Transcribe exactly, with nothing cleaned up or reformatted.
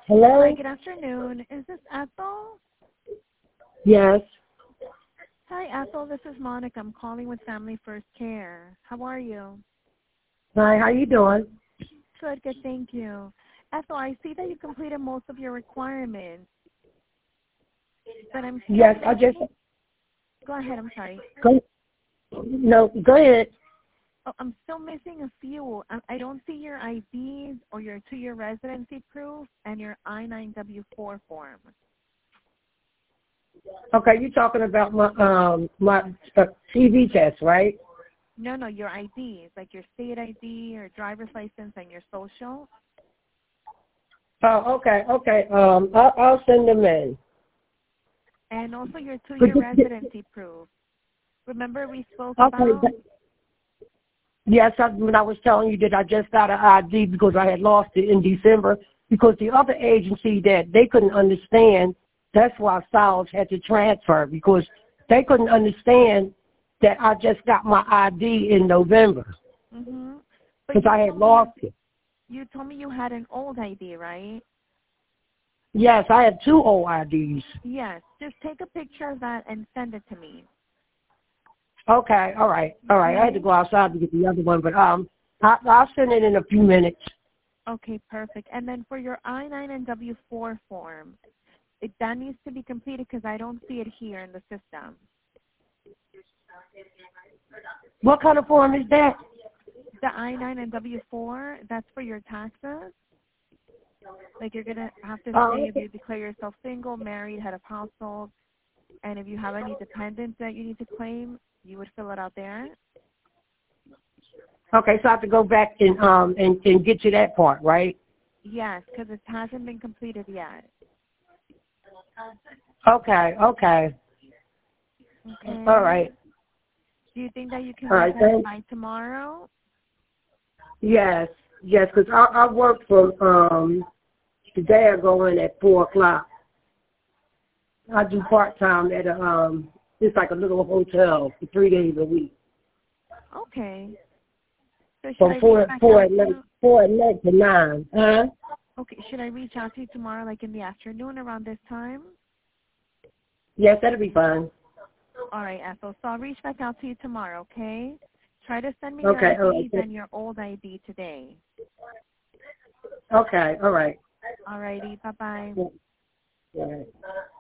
Hello? Hi, good afternoon. Is this Ethel? Yes. Hi, Ethel. This is Monica. I'm calling with Family First Care. How are you? Hi, how you doing? Good, good. Thank you. Ethel, I see that you completed most of your requirements, but I'm still Yes, I missing. just Go ahead. I'm sorry. go no, go ahead. Oh, I'm still missing a few. I, I don't see your I Ds or your two-year residency proof and your I nine W four form. Okay, you're talking about my um my uh, T V test, right? No, no, your I Ds, like your state I D, your driver's license, and your social. Oh, okay, okay. Um, I'll, I'll send them in. And also your Could two-year you- residency proof. Remember we spoke Okay. about? but- Yes, I, when I was telling you that I just got an I D because I had lost it in December because the other agency that they couldn't understand. That's why Styles had to transfer because they couldn't understand that I just got my I D in November Mm-hmm. But because you I had told me you, lost it. you told me you had an old I D, right? Yes, I have two old I Ds. Yes. Just take a picture of that and send it to me. Okay, all right, all right. I had to Okay? go outside to get the other one, but um, I, I'll send it in a few minutes. Okay, perfect. And then for your I nine and W four form, it, that needs to be completed because I don't see it here in the system. What kind of form is that? The I nine and W four, that's for your taxes. Like you're going to have to Oh, say if okay. you declare yourself single, married, head of household, and if you have any dependents that you need to claim, you would fill it out there. Okay, so I have to go back and um and, and get to that part, right? Yes, because it hasn't been completed yet. Okay, okay, all Okay. right, Do you think that you can all get right. that in Thanks. by tomorrow? Yes, yes, because I, I work for um today. I go in at four o'clock. I do part time at a um it's like a little hotel for three days a week. Okay. So should From I reach four back four out at to night you? four at night to nine. Huh? Okay. Should I reach out to you tomorrow, like in the afternoon around this time? Yes, that'll be fine. All right, Ethel. So I'll reach back out to you tomorrow, okay? Try to send me your Okay, all I Ds right. and your old I D today. Okay, all right. All righty. Bye-bye. Yeah, all right.